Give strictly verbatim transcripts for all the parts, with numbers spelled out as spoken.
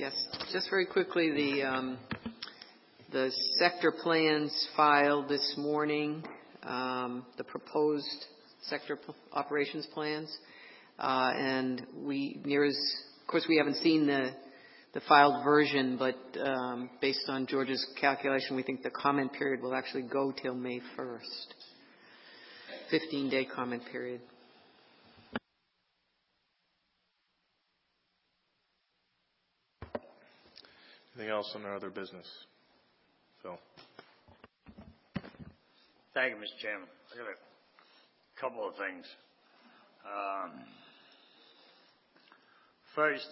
Yes, just very quickly, the um, the sector plans filed this morning, um, the proposed sector p- operations plans, uh, and we near as, of course, we haven't seen the the filed version, but um, based on George's calculation, we think the comment period will actually go till May first. fifteen-day comment period. Anything else on our other business? Phil. Thank you, Mister Chairman. I got a couple of things. Um, first,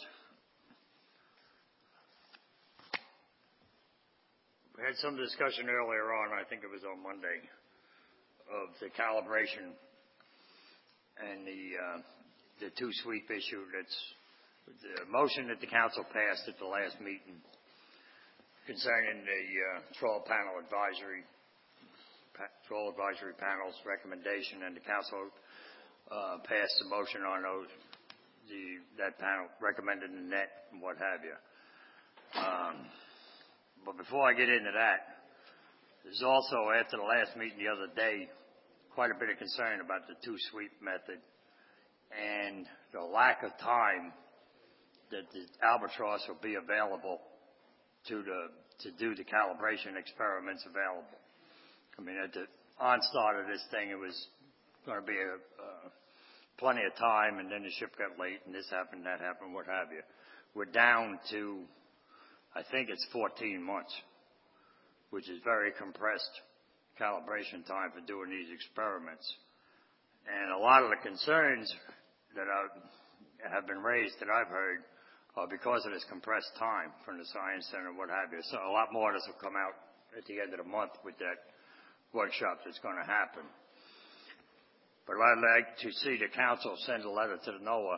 we had some discussion earlier on, I think it was on Monday, of the calibration and the uh, the two-sweep issue. That's the motion that the council passed at the last meeting concerning the uh, Troll Panel Advisory pa- Troll Advisory Panel's recommendation, and the council uh, passed the motion on those the that panel recommended the net and what have you. Um, but before I get into that, there's also, after the last meeting the other day, quite a bit of concern about the two-sweep method and the lack of time that the Albatross will be available to the to do the calibration experiments available. I mean, at the onstart of this thing, it was going to be a, uh, plenty of time, and then the ship got late, and this happened, that happened, what have you. We're down to, I think it's fourteen months, which is very compressed calibration time for doing these experiments. And a lot of the concerns that are, have been raised that I've heard Uh, because of this compressed time from the Science Center and what have you. So a lot more of this will come out at the end of the month with that workshop that's going to happen. But I'd like to see the council send a letter to the NOAA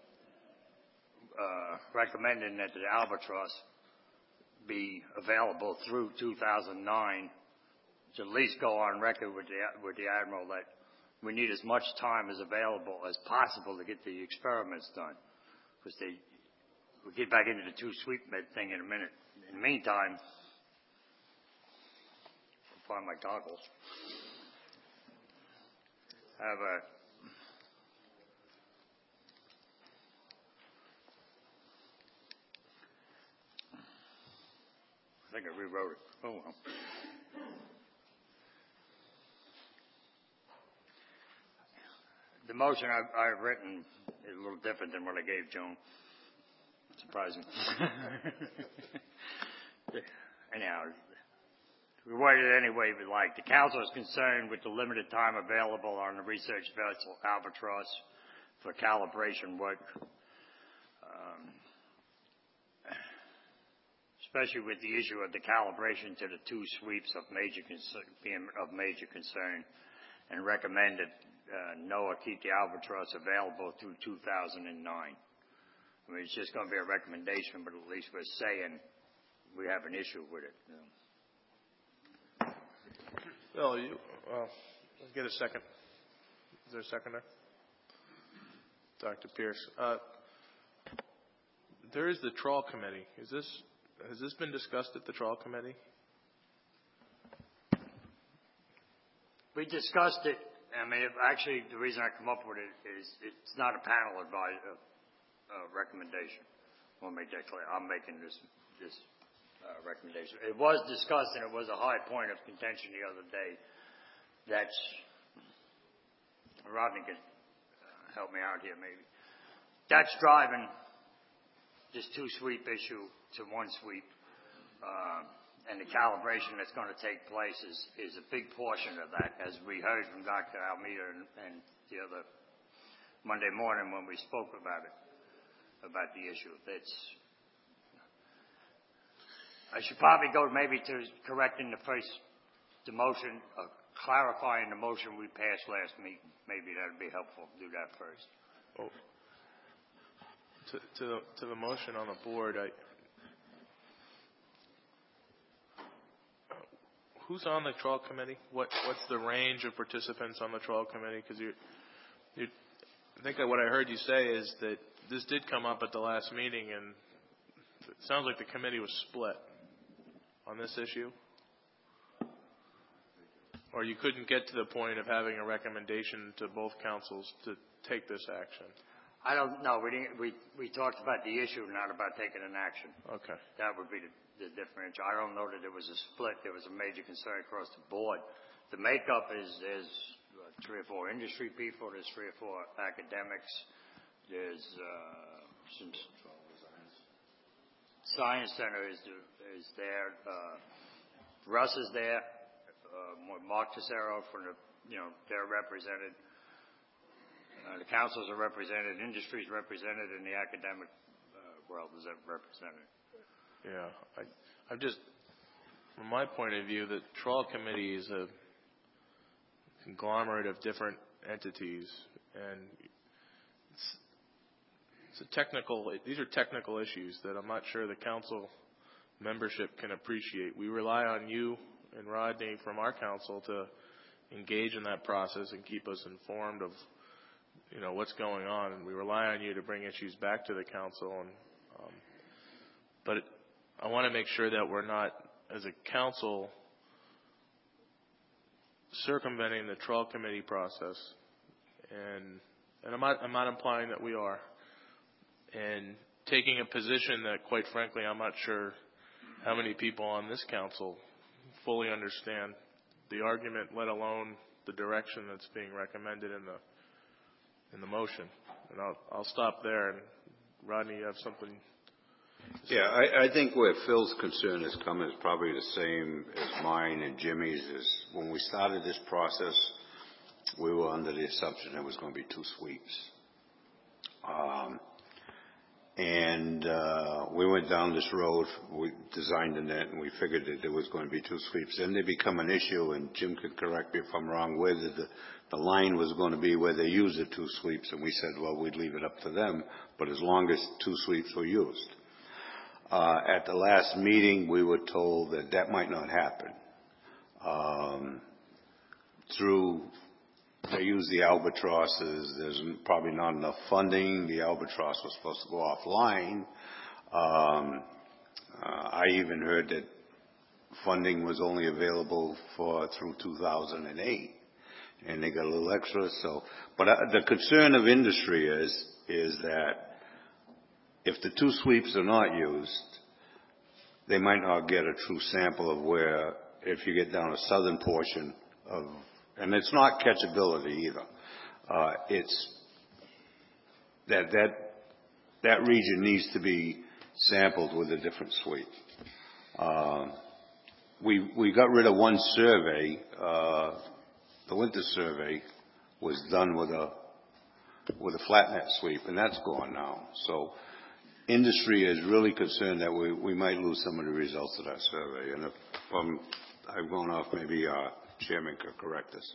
uh, recommending that the Albatross be available through two thousand nine, to at least go on record with the, with the Admiral that we need as much time as available as possible to get the experiments done. Because they We'll get back into the two-sweep med thing in a minute. In the meantime, I'll find my goggles. I have a I think I rewrote it. Oh, well. The motion I've, I've written is a little different than what I gave Joan. Surprising. Anyhow, we word it any way we like. The council is concerned with the limited time available on the research vessel Albatross for calibration work, um, especially with the issue of the calibration to the two sweeps of major concern, being of major concern, and recommended uh, NOAA keep the Albatross available through two thousand nine. I mean, it's just going to be a recommendation, but at least we're saying we have an issue with it. You know. Well, you, well, let's get a second. Is there a seconder? Doctor Pierce. Uh, there is the trawl committee. Is this, has this been discussed at the trawl committee? We discussed it. I mean, actually, the reason I come up with it is it's not a panel advice. Uh, recommendation. I want to make that clear. I'm making this this uh, recommendation. It was discussed, and it was a high point of contention the other day. That's Rodney can uh, help me out here, maybe. That's driving this two-sweep issue to one sweep, uh, and the calibration that's going to take place is is a big portion of that, as we heard from Doctor Almeida and, and the other Monday morning when we spoke about it. About the issue. It's, I should probably go maybe to correcting the first, the motion, uh, clarifying the motion we passed last meeting. Maybe that would be helpful to do that first. Oh. To, to, the, to the motion on the board, I, who's on the trawl committee? What, what's the range of participants on the trawl committee? Because you, you, I think that what I heard you say is that this did come up at the last meeting, and sounds like the committee was split on this issue. Or you couldn't get to the point of having a recommendation to both councils to take this action. I don't know. We didn't, we, we talked about the issue, not about taking an action. Okay. That would be the, the differential. I don't know that there was a split. There was a major concern across the board. The makeup is, is uh, three or four industry people. There's three or four academics. There's, uh, some science center is, is there. Uh, Russ is there. Uh, Mark Tessero from the, you know, they're represented. Uh, the councils are represented, industry is represented, and the academic uh, world is represented. Yeah, I, I'm just, from my point of view, the Trawl Committee is a conglomerate of different entities, and it's, it's a technical. These are technical issues that I'm not sure the council membership can appreciate. We rely on you and Rodney from our council to engage in that process and keep us informed of, you know, what's going on, and we rely on you to bring issues back to the council. And um, but it, I want to make sure that we're not, as a council, circumventing the Trawl Committee process. And and I'm not I'm not implying that we are, and taking a position that, quite frankly, I'm not sure how many people on this council fully understand the argument, let alone the direction that's being recommended in the in the motion. And I'll I'll stop there. And Rodney, you have something to say? Yeah, I, I think where Phil's concern has come is probably the same as mine and Jimmy's. Is when we started this process, we were under the assumption there was going to be two sweeps. Um, And uh, we went down this road, we designed the net, and we figured that there was going to be two sweeps. Then they become an issue, and Jim could correct me if I'm wrong, whether the, the line was going to be where they use the two sweeps. And we said, well, we'd leave it up to them, but as long as two sweeps were used. Uh, at the last meeting, we were told that that might not happen. Um, through They use the albatrosses. There's probably not enough funding. The albatross was supposed to go offline. Um, uh, I even heard that funding was only available for through two thousand eight, and they got a little extra. So, but uh, the concern of industry is is that if the two sweeps are not used, they might not get a true sample of where, if you get down a southern portion of. And it's not catchability either. Uh, it's that that that region needs to be sampled with a different sweep. Uh, we we got rid of one survey. Uh, the winter survey was done with a with a flat net sweep, and that's gone now. So industry is really concerned that we we might lose some of the results of that survey. And if um, I've gone off, maybe. Uh, Chairman could correct us.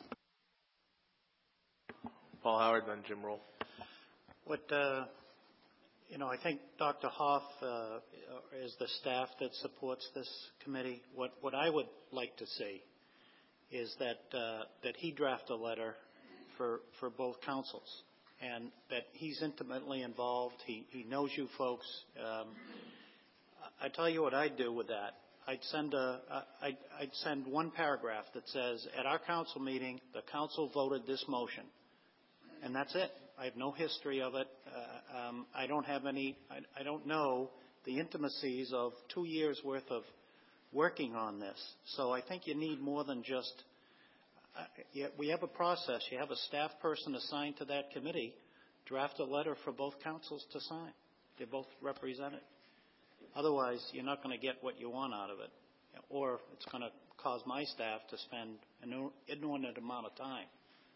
Paul Howard, then Jim Roll. What, uh, you know, I think Doctor Hoff uh, is the staff that supports this committee. What, what I would like to see is that uh, that he draft a letter for for both councils, and that he's intimately involved. He he knows you folks. Um, I tell you what I'd do with that. I'd send a, I'd, I'd send one paragraph that says, at our council meeting, the council voted this motion. And that's it. I have no history of it. Uh, um, I don't have any, I, I don't know the intimacies of two years worth of working on this. So I think you need more than just, uh, yeah, we have a process. You have a staff person assigned to that committee, draft a letter for both councils to sign. They're both represented. Otherwise, you're not going to get what you want out of it, or it's going to cause my staff to spend an inordinate amount of time.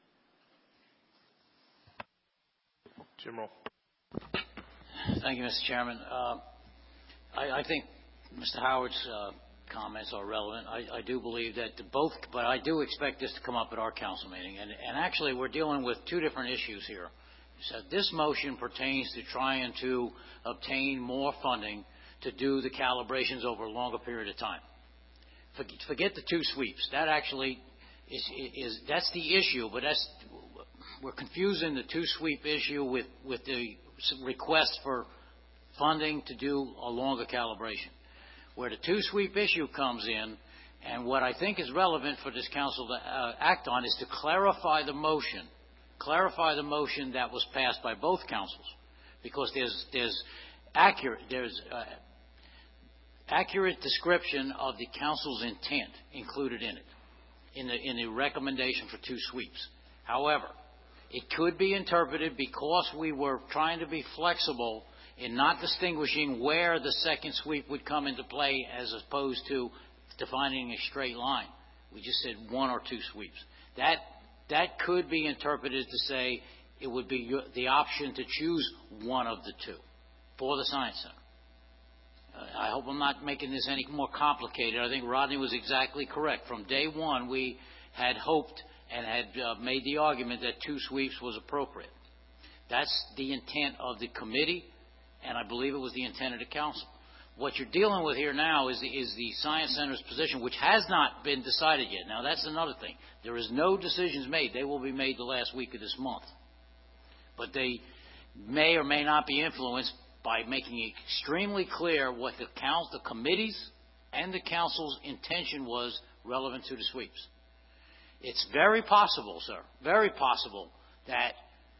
Jim Roll. Thank you, Mister Chairman. Uh, I, I think Mister Howard's uh, comments are relevant. I, I do believe that the both, but I do expect this to come up at our council meeting. And, and actually, we're dealing with two different issues here. So this motion pertains to trying to obtain more funding to do the calibrations over a longer period of time. Forget the two sweeps. That actually is, is that's the issue, but that's, we're confusing the two sweep issue with, with the request for funding to do a longer calibration. Where the two-sweep issue comes in, and what I think is relevant for this council to uh, act on, is to clarify the motion, clarify the motion that was passed by both councils, because there's there's accurate there's uh, accurate description of the council's intent included in it, in the in the recommendation for two sweeps. However, it could be interpreted, because we were trying to be flexible in not distinguishing where the second sweep would come into play, as opposed to defining a straight line. We just said one or two sweeps. That that could be interpreted to say it would be your, the option to choose one of the two for the Science Center. Uh, I hope I'm not making this any more complicated. I think Rodney was exactly correct. From day one, we had hoped and had uh, made the argument that two sweeps was appropriate. That's the intent of the committee, and I believe it was the intent of the council. What you're dealing with here now is the, is the Science Center's position, which has not been decided yet. Now, that's another thing. There is no decisions made. They will be made the last week of this month. But they may or may not be influenced by making it extremely clear what the, council, the committee's and the council's intention was relevant to the sweeps. It's very possible, sir, very possible that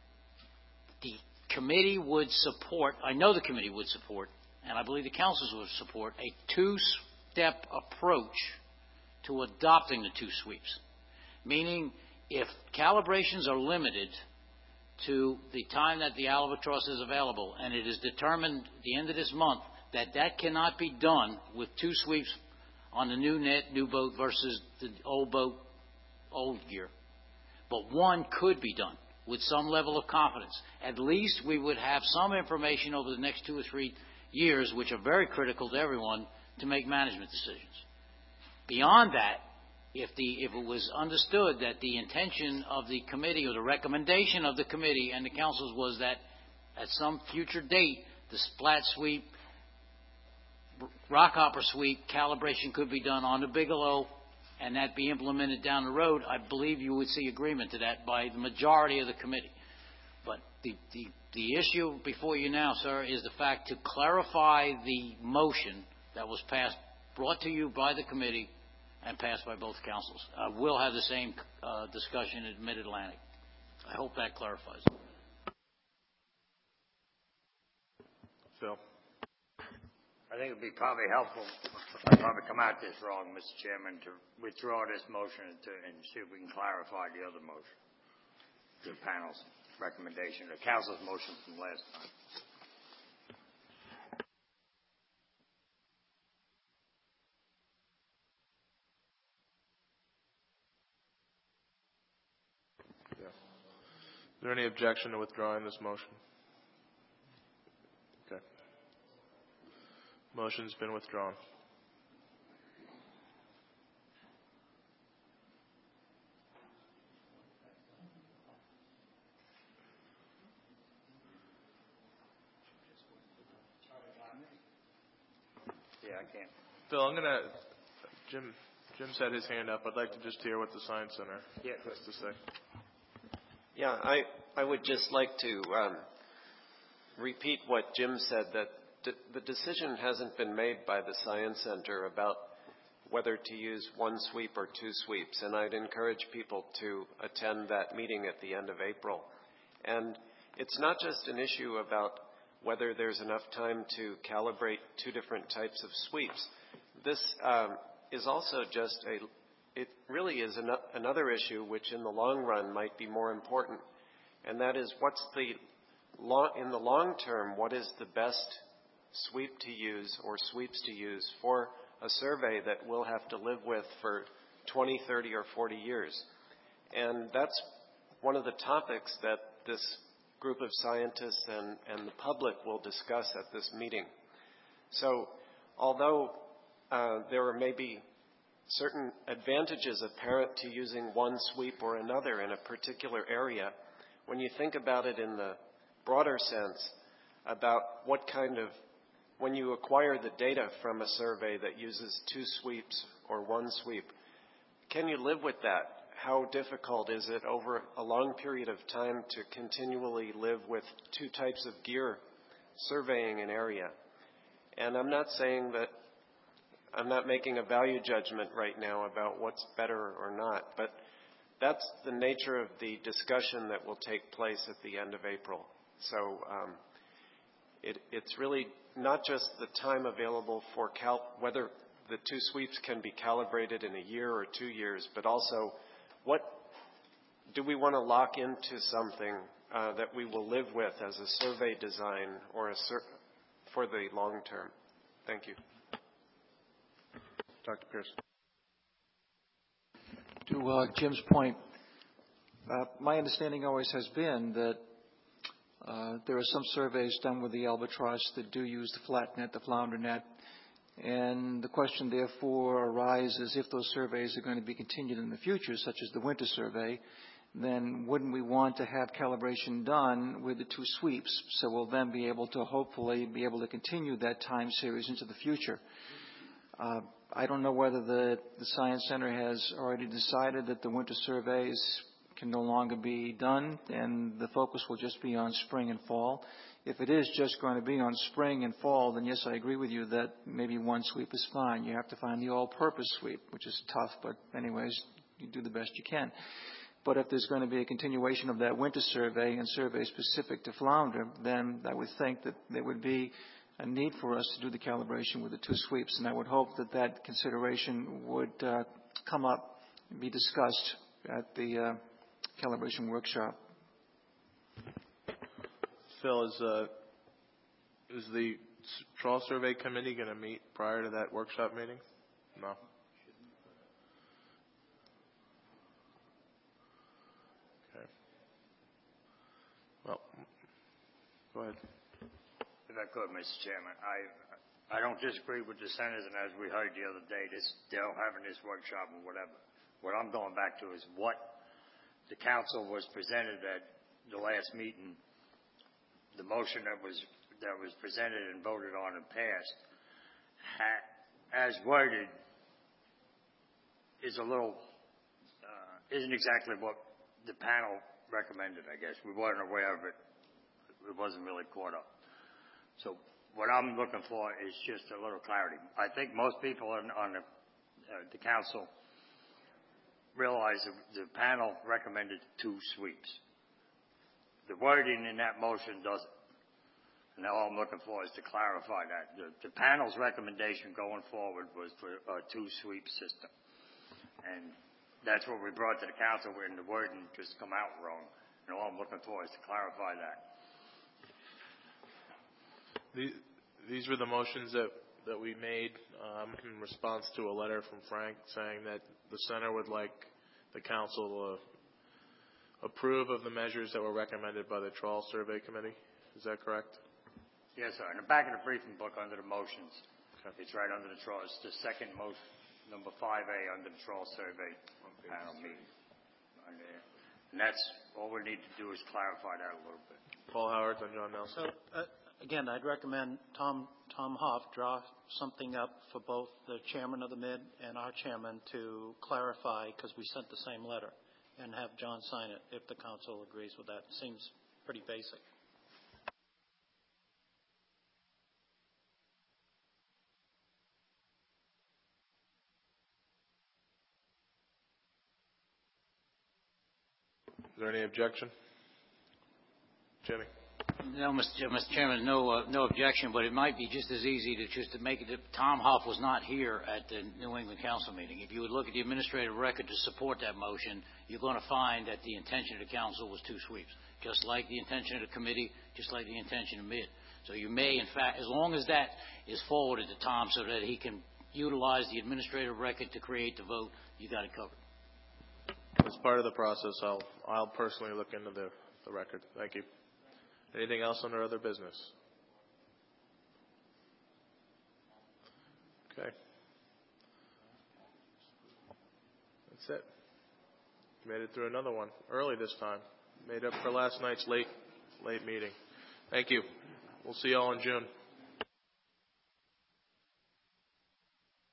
the committee would support, I know the committee would support, and I believe the councils would support, a two-step approach to adopting the two sweeps. Meaning, if calibrations are limited to the time that the albatross is available, and it is determined at the end of this month that that cannot be done with two sweeps on the new net, new boat versus the old boat, old gear, but one could be done with some level of confidence. At least we would have some information over the next two or three years, which are very critical to everyone, to make management decisions. Beyond that, if the if it was understood that the intention of the committee, or the recommendation of the committee and the councils, was that at some future date the splat sweep, rock hopper sweep calibration could be done on the Bigelow, and that be implemented down the road, I believe you would see agreement to that by the majority of the committee. But the, the, the issue before you now, sir, is the fact to clarify the motion that was passed, brought to you by the committee and passed by both councils. Uh, we'll have the same uh, discussion at Mid-Atlantic. I hope that clarifies. Phil. I think it would be probably helpful, I'd probably come out this wrong, Mister Chairman, to withdraw this motion and, to, and see if we can clarify the other motion, the panel's recommendation, the council's motion from last time. Yeah. Is there any objection to withdrawing this motion? Okay. Motion's been withdrawn. Yeah, I can't. Phil, I'm gonna. Jim. Jim's had his hand up. I'd like to just hear what the Science Center yeah, has to say. Yeah, I I would just like to um, repeat what Jim said, that d- the decision hasn't been made by the Science Center about whether to use one sweep or two sweeps, and I'd encourage people to attend that meeting at the end of April. And it's not just an issue about whether there's enough time to calibrate two different types of sweeps. This um, is also just a, it really is an, another issue which in the long run might be more important, and that is what's the, long, in the long term, what is the best sweep to use or sweeps to use for a survey that we'll have to live with for twenty, thirty, or forty years. And that's one of the topics that this group of scientists and, and the public will discuss at this meeting. So although uh, there are maybe certain advantages apparent to using one sweep or another in a particular area, when you think about it in the broader sense about what kind of, when you acquire the data from a survey that uses two sweeps or one sweep, can you live with that? How difficult is it over a long period of time to continually live with two types of gear surveying an area. And I'm not saying that, I'm not making a value judgment right now about what's better or not, but that's the nature of the discussion that will take place at the end of April. So um, it, it's really not just the time available for cal- whether the two sweeps can be calibrated in a year or two years, but also what do we want to lock into something uh, that we will live with as a survey design or a sur- for the long term. Thank you. Doctor Pierce. To uh, Jim's point, uh, my understanding always has been that uh, there are some surveys done with the albatross that do use the flat net, the flounder net, and the question therefore arises, if those surveys are going to be continued in the future, such as the winter survey, then wouldn't we want to have calibration done with the two sweeps, so we'll then be able to hopefully be able to continue that time series into the future. Uh, I don't know whether the, the Science Center has already decided that the winter surveys can no longer be done and the focus will just be on spring and fall. If it is just going to be on spring and fall, then yes, I agree with you that maybe one sweep is fine. You have to find the all-purpose sweep, which is tough, but anyways, you do the best you can. But if there's going to be a continuation of that winter survey and survey specific to flounder, then I would think that there would be a need for us to do the calibration with the two sweeps, and I would hope that that consideration would uh, come up and be discussed at the uh, calibration workshop. Phil, is, uh, is the trawl survey committee going to meet prior to that workshop meeting? No. Okay. Well, go ahead. If I could, Mister Chairman, I I don't disagree with the senators, and as we heard the other day, this they're having this workshop or whatever. What I'm going back to is what the council was presented at the last meeting. The motion that was that was presented and voted on and passed, ha, as worded, is a little uh, isn't exactly what the panel recommended. I guess we weren't aware of it. It wasn't really caught up. So what I'm looking for is just a little clarity. I think most people on, on the, uh, the council realize that the panel recommended two sweeps. The wording in that motion doesn't. And all I'm looking for is to clarify that. The, the panel's recommendation going forward was for a two-sweep system. And that's what we brought to the council, and the wording just come out wrong. And all I'm looking for is to clarify that. These were the motions that, that we made um, in response to a letter from Frank saying that the center would like the council to approve of the measures that were recommended by the Trawl Survey Committee. Is that correct? Yes, sir. In the back of the briefing book under the motions, okay. It's right under the Trawl. It's the second motion, number five A under the Trawl Survey panel meeting. And that's all we need to do is clarify that a little bit. Paul Howard and John Nelson. So, uh, Again, I'd recommend Tom Tom Hoff draw something up for both the chairman of the M I D and our chairman to clarify, because we sent the same letter, and have John sign it if the council agrees with that. Seems pretty basic. Is there any objection? Jimmy. No, Mister Chairman, no, uh, no objection, but it might be just as easy to just to make it that Tom Hoff was not here at the New England Council meeting. If you would look at the administrative record to support that motion, you're going to find that the intention of the council was two sweeps, just like the intention of the committee, just like the intention of M I D. So you may, in fact, as long as that is forwarded to Tom so that he can utilize the administrative record to create the vote, you got it covered. As part of the process, I'll I'll personally look into the, the record. Thank you. Anything else under other business? Okay. That's it. Made it through another one early this time. Made up for last night's late late meeting. Thank you. We'll see you all in June.